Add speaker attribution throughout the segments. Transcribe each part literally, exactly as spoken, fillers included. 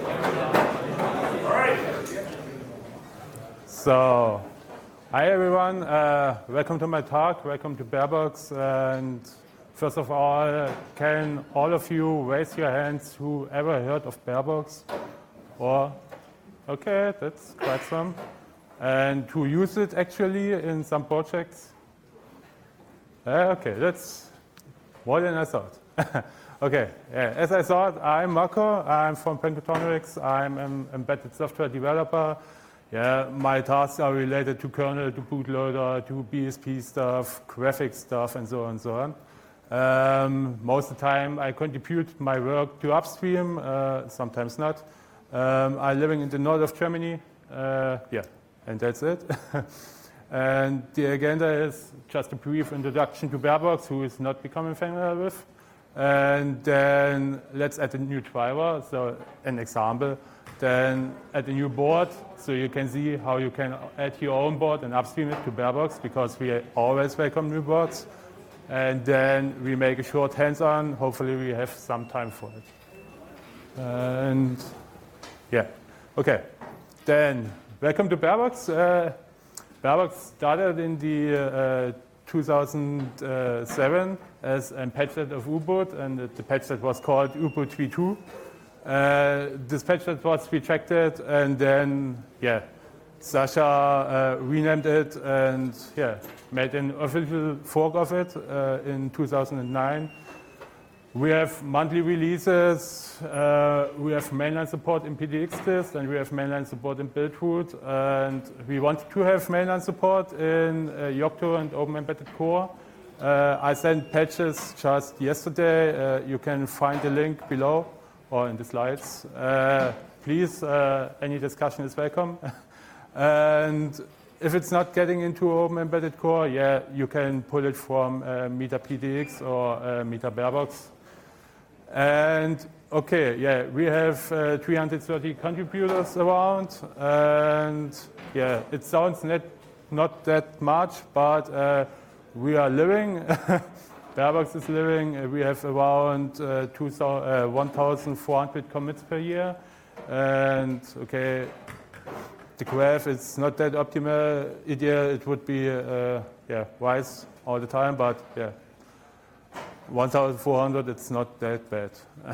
Speaker 1: So, hi everyone, uh, welcome to my talk, welcome to Barebox, and first of all, can all of you raise your hands who ever heard of Barebox? Or, okay, that's quite some. And who use it actually in some projects? Uh, okay, that's more than I thought. Okay, yeah, as I thought, I'm Marco, I'm from Pentatonics, I'm an embedded software developer. Yeah, my tasks are related to kernel, to bootloader, to B S P stuff, graphics stuff, and so on and so on. Um, most of the time, I contribute my work to upstream, uh, sometimes not. Um, I'm living in the north of Germany. Uh, yeah, and that's it. And the agenda is just a brief introduction to Barebox, who is not becoming familiar with. And then let's add a new driver, so an example. Then add a new board, so you can see how you can add your own board and upstream it to Barebox, because we always welcome new boards. And then we make a short hands-on. Hopefully we have some time for it. And yeah, okay. Then welcome to Barebox. Uh, Barebox started in the uh, two thousand seven as a patchlet of U-Boot, and the patchlet was called U-Boot v two. Uh, this patchlet was retracted, and then, yeah, Sasha uh, renamed it and, yeah, made an official fork of it uh, in two thousand nine. We have monthly releases, uh, we have mainline support in P D X Dist, and we have mainline support in Buildroot, and we want to have mainline support in uh, Yocto and Open Embedded Core. Uh, I sent patches just yesterday. Uh, you can find the link below or in the slides. Uh, please, uh, any discussion is welcome. And if it's not getting into Open Embedded Core, yeah, you can pull it from uh, Meta P D X or uh, Meta Barebox. And okay, yeah, we have uh, three hundred thirty contributors around, and yeah, it sounds not, not that much, but uh, we are living. Barebox is living. Uh, we have around uh, uh, one thousand four hundred commits per year, and okay, the graph is not that optimal. Ideal, it would be uh, yeah, wise all the time, but yeah, one thousand four hundred, it's not that bad.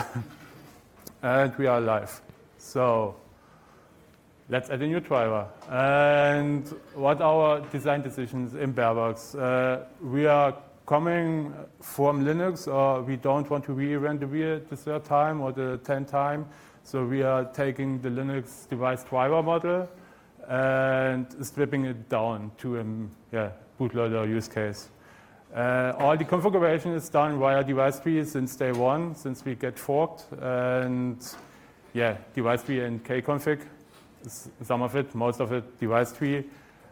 Speaker 1: And we are live. So let's add a new driver. And what are our design decisions in Barebox? Uh, we are coming from Linux, or we don't want to reinvent the wheel the third time or the tenth time. So we are taking the Linux device driver model and stripping it down to a yeah, bootloader use case. Uh, all the configuration is done via device tree since day one, since we get forked. And yeah, device tree and kconfig, some of it, most of it, device tree.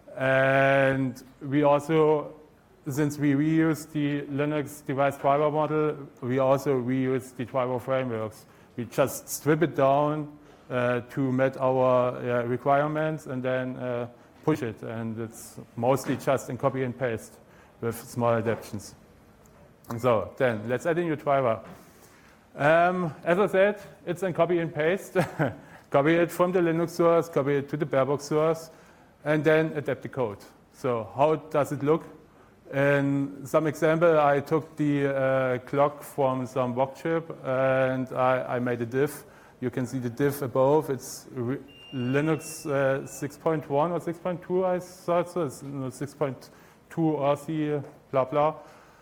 Speaker 1: And we also, since we reuse the Linux device driver model, we also reuse the driver frameworks. We just strip it down uh, to meet our uh, requirements and then uh, push it. And it's mostly just in copy and paste with small adaptations. So then let's add a new driver. Um, as I said, it's in copy and paste. Copy it from the Linux source, copy it to the Barebox source, and then adapt the code. So how does it look? In some example, I took the uh, clock from some Vox chip and I, I made a diff. You can see the diff above. It's re Linux uh, six point one or six point two, I thought so. It's no, six point two R C, blah, blah.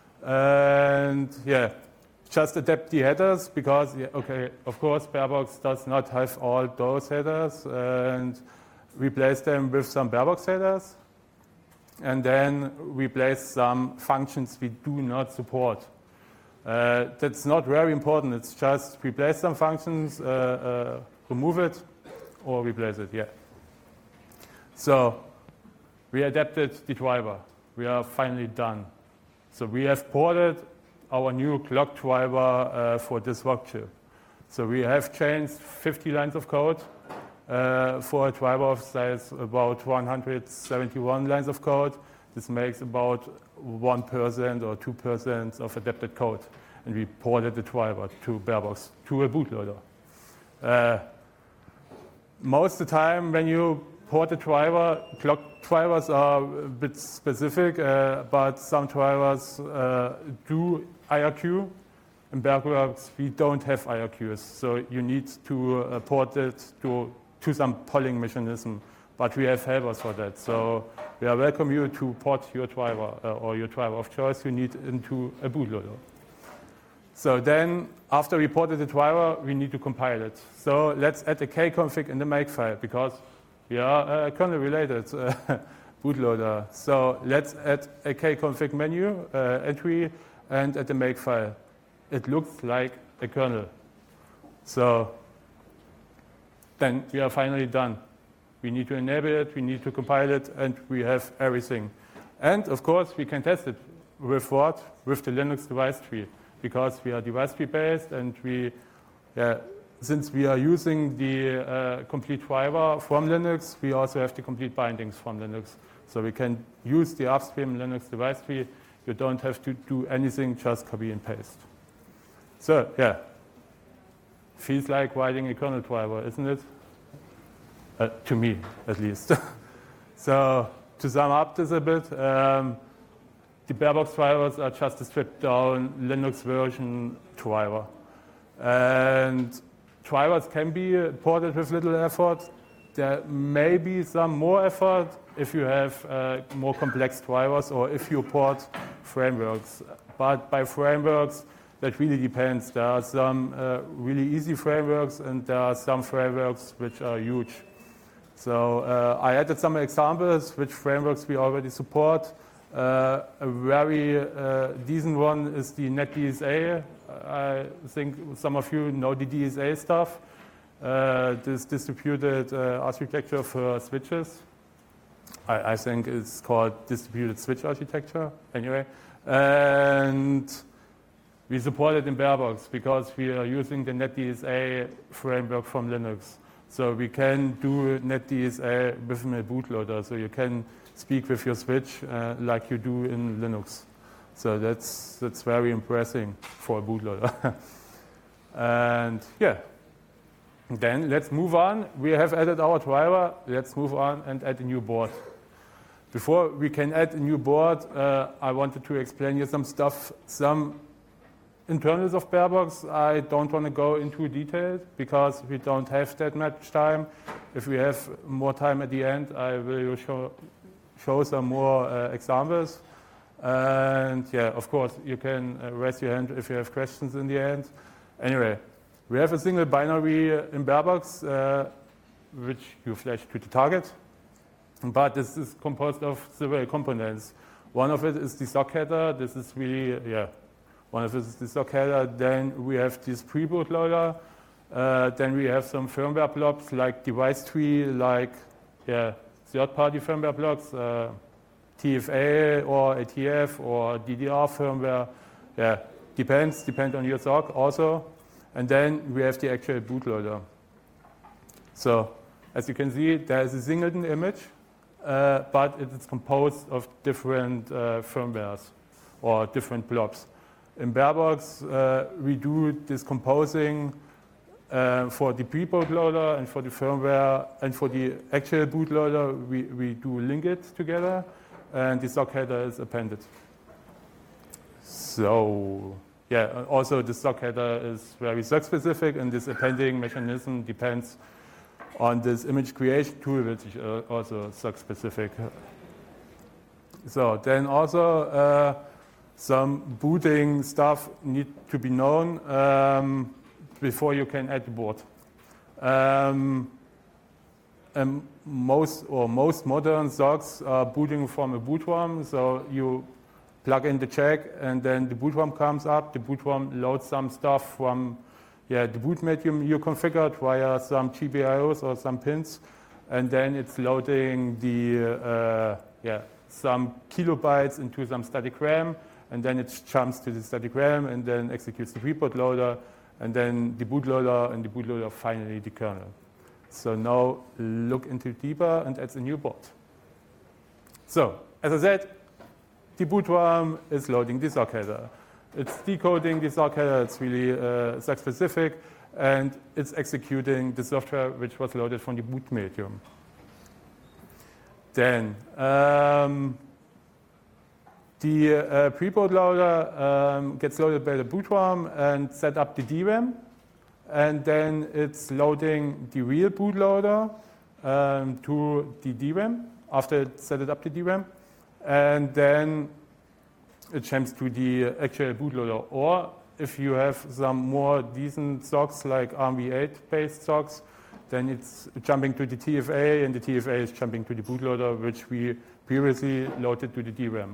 Speaker 1: And yeah, just adapt the headers because, yeah, okay, of course, Barebox does not have all those headers, and replace them with some Barebox headers. And then replace some functions we do not support. Uh, that's not very important. It's just replace some functions, uh, uh, remove it, or replace it, yeah. So we adapted the driver. We are finally done. So we have ported our new clock driver uh, for this Vox chip. So we have changed fifty lines of code uh, for a driver of size about one hundred seventy-one lines of code. This makes about one percent or two percent of adapted code. And we ported the driver to Barebox, to a bootloader. Uh, most of the time when you port a driver, clock drivers are a bit specific, uh, but some drivers uh, do I R Q. In Bergworks, we don't have I R Qs, so you need to uh, port it to, to some polling mechanism, but we have helpers for that. So we are welcome you to port your driver uh, or your driver of choice you need into a bootloader. So then, after we ported the driver, we need to compile it. So let's add a kconfig in the makefile, because we are a kernel-related uh, bootloader. So let's add a kconfig menu uh, entry and add the makefile. It looks like a kernel. So then we are finally done. We need to enable it, we need to compile it, and we have everything. And of course, we can test it with what? With the Linux device tree, because we are device tree based, and we, yeah, since we are using the uh, complete driver from Linux, we also have the complete bindings from Linux. So we can use the upstream Linux device tree. You don't have to do anything, just copy and paste. So, yeah, feels like writing a kernel driver, isn't it? Uh, to me, at least. So, to sum up this a bit, um, the Barebox drivers are just a stripped-down Linux version driver. And drivers can be ported with little effort. There may be some more effort if you have uh, more complex drivers or if you port frameworks. But by frameworks, that really depends. There are some uh, really easy frameworks, and there are some frameworks which are huge. So uh, I added some examples which frameworks we already support. Uh, a very uh, decent one is the NetDSA. I think some of you know the D S A stuff. Uh, this distributed uh, architecture for switches. I, I think it's called distributed switch architecture, anyway. And we support it in Barebox because we are using the NetDSA framework from Linux. So we can do NetDSA within a bootloader. So you can speak with your switch uh, like you do in Linux. So that's, that's very impressive for a bootloader. And yeah, then let's move on. We have added our driver. Let's move on and add a new board. Before we can add a new board, uh, I wanted to explain you some stuff, some internals of Barebox. I don't want to go into detail because we don't have that much time. If we have more time at the end, I will show, show some more uh, examples. And yeah, of course, you can uh, raise your hand if you have questions in the end. Anyway, we have a single binary in Barebox, uh, which you flash to the target. But this is composed of several components. One of it is the sock header. This is really, yeah, one of it is the sock header. Then we have this pre-bootloader. Uh, then we have some firmware blocks like device tree, like yeah, third-party firmware blocks, uh, T F A or A T F or D D R firmware. Yeah, depends, depends on your sock also. And then we have the actual bootloader. So as you can see, there is a singleton image, uh, but it is composed of different uh, firmwares or different blobs. In Barebox, uh, we do this composing uh, for the pre-bootloader and for the firmware, and for the actual bootloader, we, we do link it together, and the sock header is appended. So, yeah, also the sock header is very sock specific, and this appending mechanism depends on this image creation tool, which is also sock specific. So then also uh, some booting stuff need to be known um, before you can add the board. Um, and most or most modern socks are booting from a boot ROM, so you plug in the jack and then the boot ROM comes up. The boot ROM loads some stuff from yeah, the boot medium you configured via some G P I Os or some pins, and then it's loading the uh, yeah, some kilobytes into some static RAM, and then it jumps to the static RAM and then executes the pre-bootloader, and then the bootloader, and the bootloader finally the kernel. So now look into deeper and adds a new board. So as I said, the boot ROM is loading the sock header. It's decoding the sock header, it's really uh, sock specific, and it's executing the software which was loaded from the boot medium. Then um, the uh, pre-bootloader um, gets loaded by the boot ROM and set up the D RAM, and then it's loading the real bootloader um, to the D RAM after it set it up the D RAM, and then it jumps to the actual bootloader. Or if you have some more decent socks like ARM v eight based socks, then it's jumping to the T F A, and the T F A is jumping to the bootloader, which we previously loaded to the D RAM.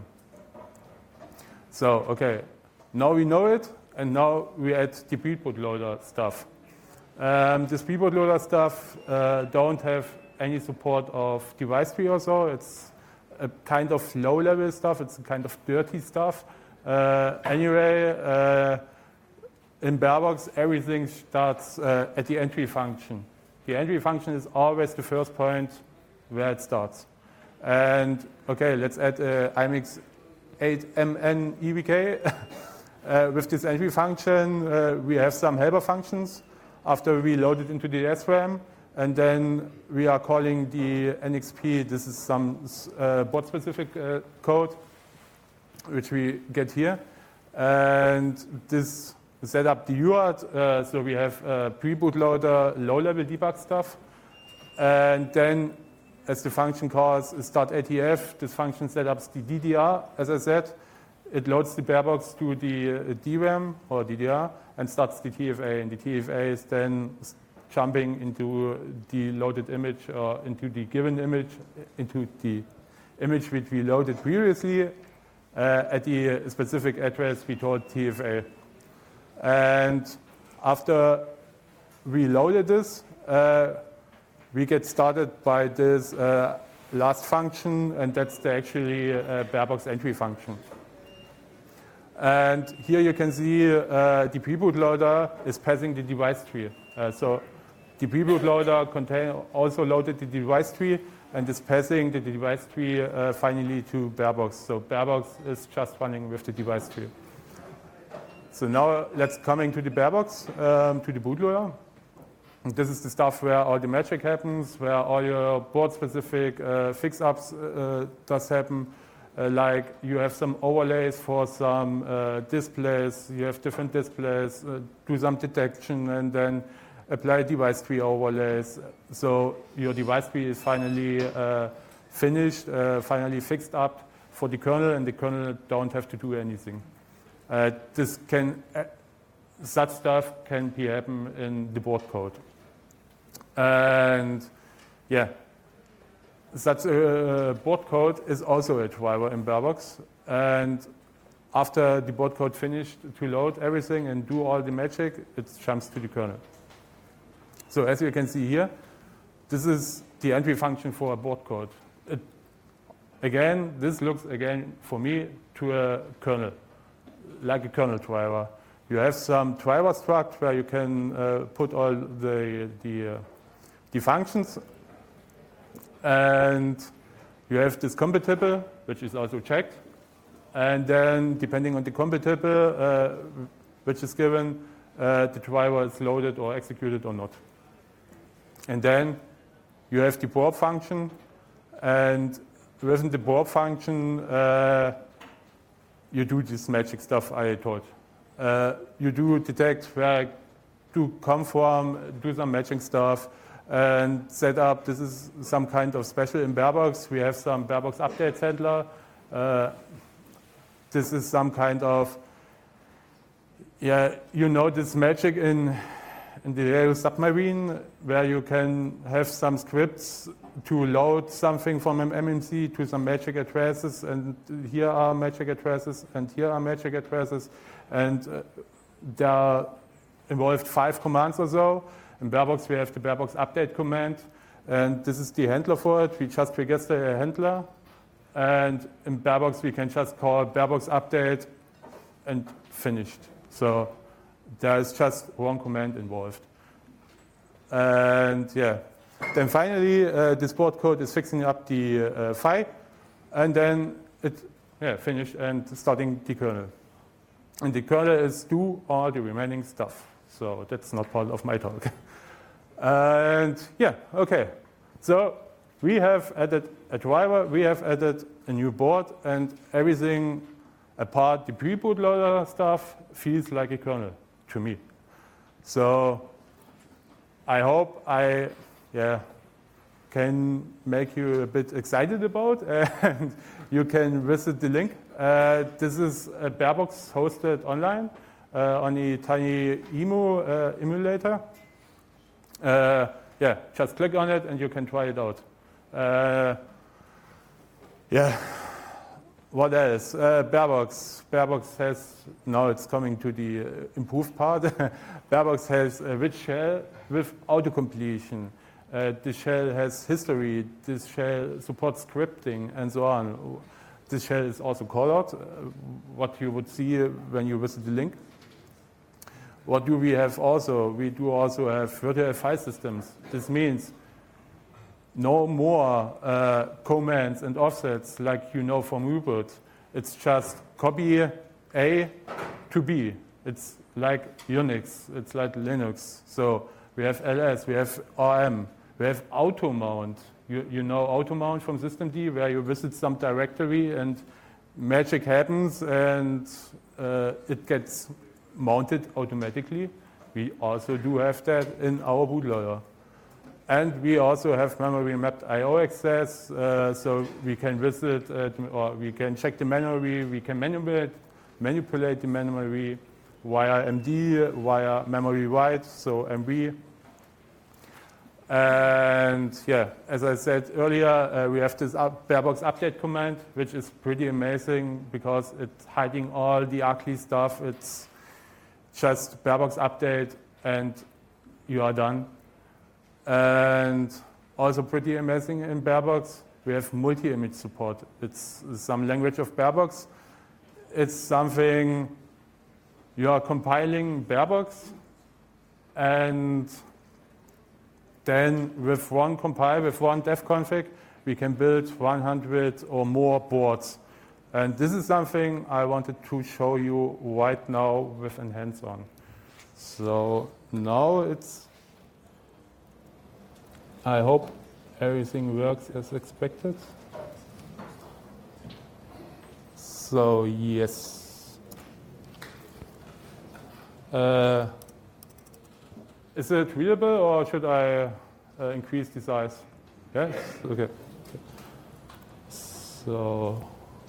Speaker 1: So, okay, now we know it, and now we add the pre-bootloader stuff. Um, this pre-bootloader stuff uh, don't have any support of device tree or so. It's a kind of low-level stuff. It's a kind of dirty stuff. Uh, anyway, uh, in Barebox, everything starts uh, at the entry function. The entry function is always the first point where it starts. And okay, let's add uh, I M E X eight M N E V K. uh, with this entry function, uh, we have some helper functions after we load it into the S RAM. And then we are calling the N X P. This is some uh, board-specific uh, code, which we get here. And this set up the U A R T. Uh, so we have uh, pre-bootloader, low-level debug stuff. And then, as the function calls start.atf, this function set up the D D R, as I said. It loads the Barebox to the uh, D RAM or D D R and starts the T F A. And the T F A is then jumping into the loaded image or into the given image, into the image which we loaded previously uh, at the specific address we told T F A. And after we loaded this, uh, we get started by this uh, last function, and that's the actually uh, Barebox entry function. And here you can see uh, the pre-bootloader is passing the device tree. Uh, so the pre-bootloader contain also loaded the device tree and is passing the device tree uh, finally to Barebox. So Barebox is just running with the device tree. So now let's coming to the Barebox, um, to the bootloader. And this is the stuff where all the magic happens, where all your board-specific uh, fix-ups uh, does happen. Uh, like you have some overlays for some uh, displays, you have different displays, uh, do some detection, and then apply device tree overlays. So your device tree is finally uh, finished, uh, finally fixed up for the kernel, and the kernel don't have to do anything. Uh, this can, uh, such stuff can be happen in the board code. And yeah, such a uh, board code is also a driver in Barebox. And after the board code finished to load everything and do all the magic, it jumps to the kernel. So as you can see here, this is the entry function for a board code. It, again, this looks again for me to a kernel, like a kernel driver. You have some driver struct where you can uh, put all the the, uh, the functions, and you have this compatible, which is also checked, and then depending on the compatible uh, which is given, uh, the driver is loaded or executed or not. And then you have the board function, and within the board function, uh, you do this magic stuff I told. Uh, you do detect where I do come from, do some matching stuff, and set up. This is some kind of special in Barebox. We have some Barebox updates handler. Uh, this is some kind of, yeah, you know this magic in in the Rails submarine, where you can have some scripts to load something from an M M C to some magic addresses, and here are magic addresses, and here are magic addresses, and uh, there are involved five commands or so. In Barebox, we have the Barebox update command, and this is the handler for it. We just register a handler, and in Barebox, we can just call Barebox update and finished. So there is just one command involved. And yeah, then finally, uh, this board code is fixing up the uh, F I, and then it yeah, finished and starting the kernel. And the kernel is do all the remaining stuff. So that's not part of my talk. And yeah, okay. So we have added a driver, we have added a new board, and everything apart the pre-bootloader stuff feels like a kernel to me. So I hope I yeah, can make you a bit excited about, and you can visit the link. Uh, this is a Barebox hosted online uh, on the TinyEmu uh, emulator. Uh, yeah, just click on it and you can try it out. Uh, yeah, what else? Uh, Barebox. Barebox has, now it's coming to the uh, improved part. Barebox has a rich shell with auto-completion. Uh, this shell has history. This shell supports scripting and so on. This shell is also called, uh, what you would see when you visit the link. What do we have also? We do also have virtual file systems. This means no more uh, commands and offsets like you know from U-boot. It's just copy A to B. It's like Unix. It's like Linux. So we have L S, we have R M, we have auto mount. You, you know auto mount from systemd, where you visit some directory and magic happens and uh, it gets mounted automatically. We also do have that in our bootloader. And we also have memory mapped I O access, uh, so we can visit uh, or we can check the memory, we can manipulate, manipulate the memory via M D, via memory write, so M B. And yeah, as I said earlier, uh, we have this up, Barebox update command, which is pretty amazing because it's hiding all the ugly stuff. It's just Barebox update and you are done. And also pretty amazing in Barebox, we have multi-image support. It's some language of Barebox. It's something you are compiling Barebox, and then with one compile, with one dev config, we can build one hundred or more boards. And this is something I wanted to show you right now with a hands-on. So now it's, I hope everything works as expected. So yes. Uh, Is it readable, or should I uh, increase the size? Yes? Okay. So,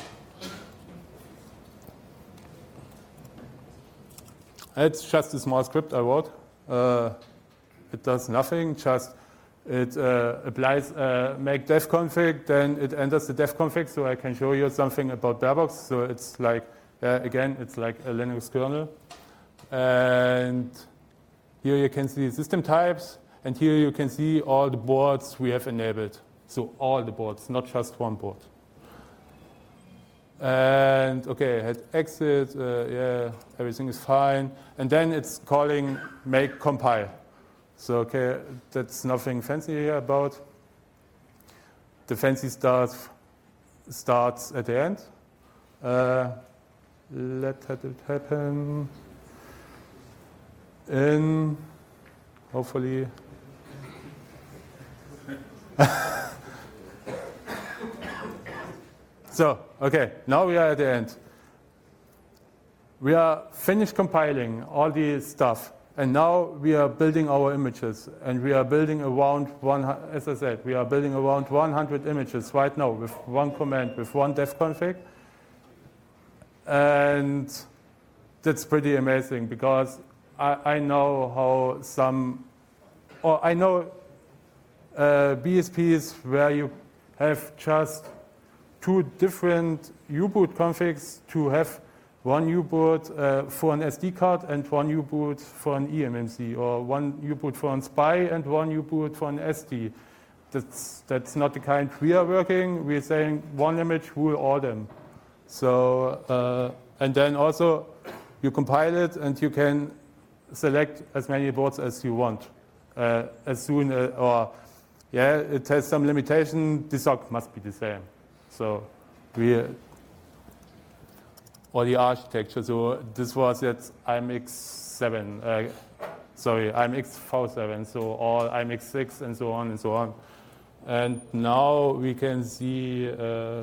Speaker 1: it's just a small script I wrote. Uh, it does nothing, just it uh, applies uh, make dev config, then it enters the dev config, so I can show you something about Barebox. So it's like, uh, again, it's like a Linux kernel. And here you can see system types, and here you can see all the boards we have enabled. So all the boards, not just one board. And okay, hit exit, uh, yeah, everything is fine. And then it's calling make compile. So okay, that's nothing fancy here about. The fancy stuff starts at the end. Uh, let it happen. In, hopefully, so, okay, now we are at the end. We are finished compiling all the stuff, and now we are building our images, and we are building around one, as I said, we are building around one hundred images right now with one command, with one dev config, and that's pretty amazing because I, I know how some, or I know uh, B S Ps where you have just two different U-boot configs to have one U-boot uh, for an S D card and one U-boot for an E M M C, or one U-boot for an S P I and one U-boot for an S D. That's, that's not the kind we are working. We're saying one image, rule all them. So, uh, and then also you compile it and you can select as many boards as you want. Uh, as soon as, or yeah, it has some limitation. The sock must be the same. So we or the architecture. So this was at I M X seven, uh, sorry, I M X V seven, so all I M X six and so on and so on. And now we can see uh,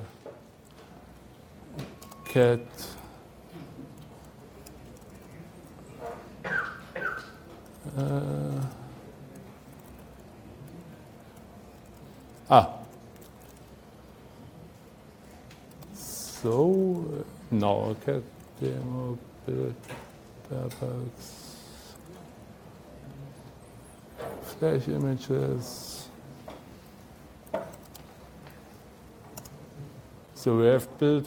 Speaker 1: cat uh, ah so uh, no cat demo build Barbucks flash images. So we have built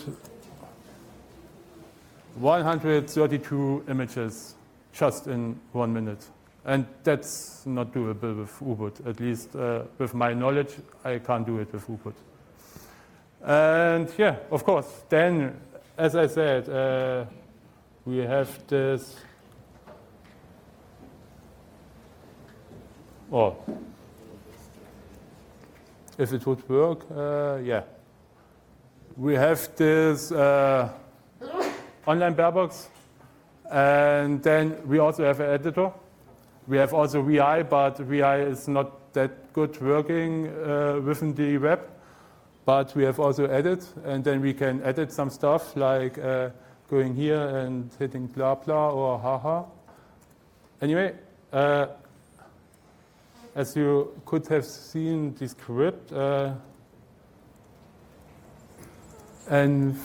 Speaker 1: one hundred thirty-two images just in one minute. And that's not doable with U-Boot. At least uh, with my knowledge, I can't do it with U-Boot. And yeah, of course, then, as I said, uh, we have this, oh, if it would work, uh, yeah. We have this uh, online Barebox, and then we also have an editor. We have also V I, but V I is not that good working uh, within the web. But we have also edit, and then we can edit some stuff like uh, going here and hitting blah blah or haha. Anyway, uh, as you could have seen the script, uh, and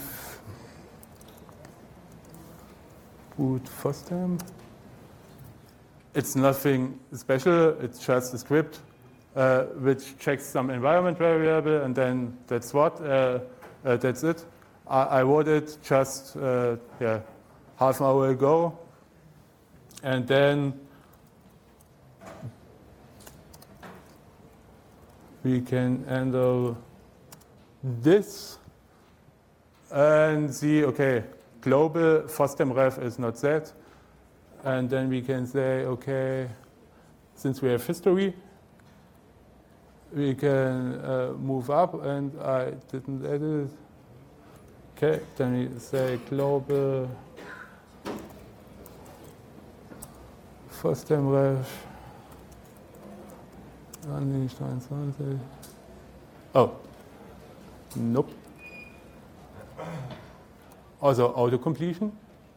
Speaker 1: boot FOSDEM. It's nothing special, it's just a script uh, which checks some environment variable, and then that's what, uh, uh, that's it. I, I wrote it just uh, yeah, half an hour ago, and then we can handle this and see, okay, global FOSDEM ref is not set. And then we can say, okay, since we have history, we can uh, move up, and I didn't edit. Okay, then we say global FOSDEM ref. Oh, nope. Also auto completion.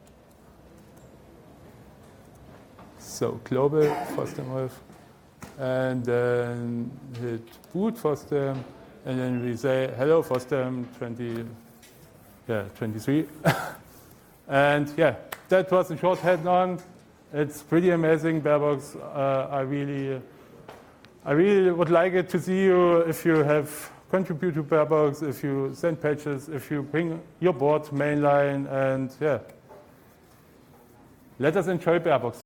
Speaker 1: So global FOSDEM ref, and then hit boot FOSDEM, and then we say hello FOSDEM twenty, yeah, twenty-three, and yeah, that was a short head-on. It's pretty amazing, Barebox. Uh, I really, I really would like it to see you if you have contributed to Barebox, if you send patches, if you bring your board mainline, and yeah, let us enjoy Barebox.